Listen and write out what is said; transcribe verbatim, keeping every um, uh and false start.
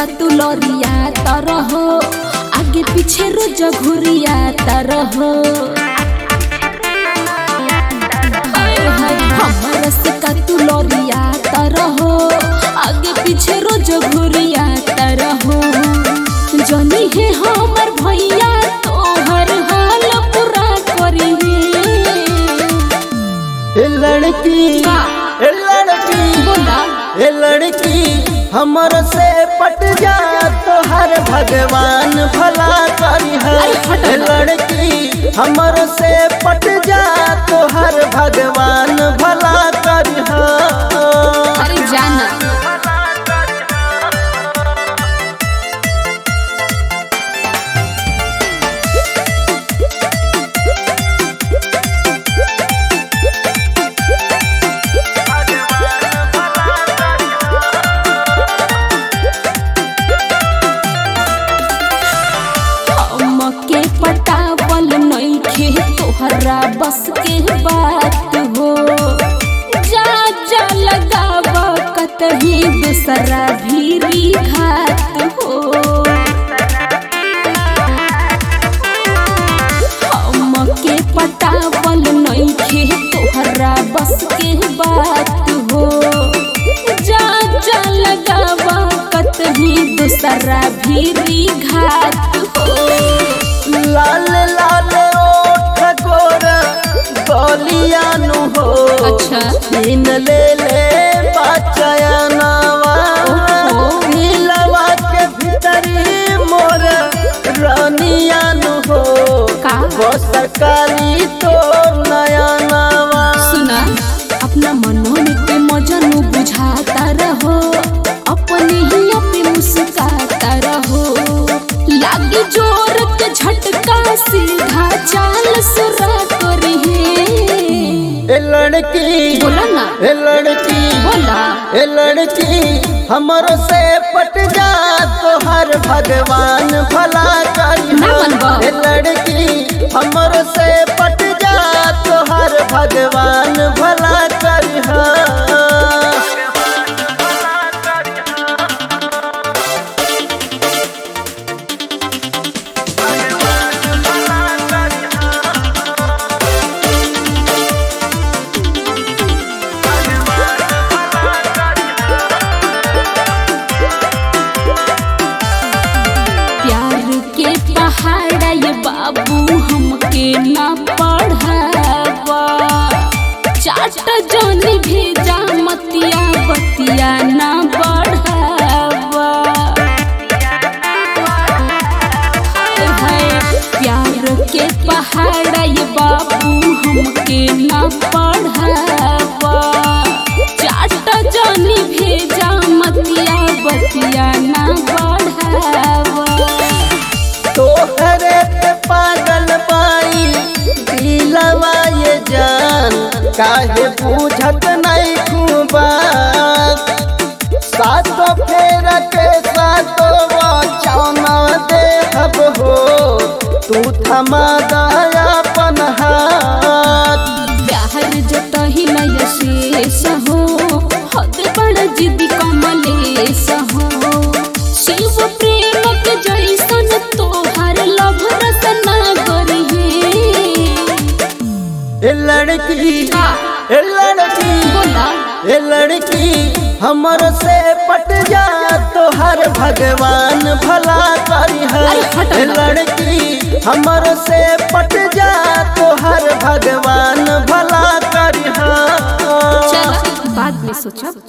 का तू लौरिया रहो, आगे पीछे रोज घुरिया रहो। हमारा से का तू लौरिया रहो, आगे पीछे रोज घुरिया रहो। जनी है हमर भैया तोहर हाल पूरा करी। ए लड़की ए लड़की बोला ए लड़की हमर से पट जा तो हर भगवान भला करी है। ए लड़की हमर से पट जा तो हर भगवान भला करी है। अरे जाना के पटावल नइखे तोहरा बस के बात हो। जा जा लगावा कतही दूसरा भीरी घात हो। हम के पटावल नइखे तोहरा बस के बात हो। जा जा लगावा कतही दूसरा भीरी घात हो। लाल लाल ओठ गोर गोलिया नु हो। अच्छा छीन ले ले बचयनावा दिलवा के भीतरी मोर रानिया नु हो। का बस काली तो नया नावा। सुना अपना मनों के मजनू बुझाता रहो, अपने ही पे मुस्काता रहो। लागी जोर के झटका सीधा चाल सुरा करी है। ए लड़की बोला ना ए लड़की बोला ए लड़की हमरो से पट जा तो हर भगवान भला करी ना मनवा। ए लड़की हमरो से पट जा तो हर भगवान भला करी। पहाड़ा ये बाबू हमके ना पढ़ावा। चाट जानी भेजा मतिया बतिया ना बढ़ावा। प्यार के पहाड़ा ये बाबू हमके ना पढ़ावा। चाट जानी भेजा मतिया बतिया ना बढ़ावा। तोहरे पे पागल बाई दिलवा ये जान, काहे बूझत नहीं खूबा। सातो फेर के सातो चौना देहब हो, तू थमा दया अपन हाथ। प्यार जतही नय शेष हो, हद बड़ जिद कमलेश हो। शिव प्रेम के जैसन तोहर लभ रसना गरी है। ए लड़की ए लड़की बोला ए लड़की हमर से पट जा तो हर भगवान भला करी है। ए लड़की हमर से पट जा तो हर भगवान भला करी है। चल बाद में सोचा।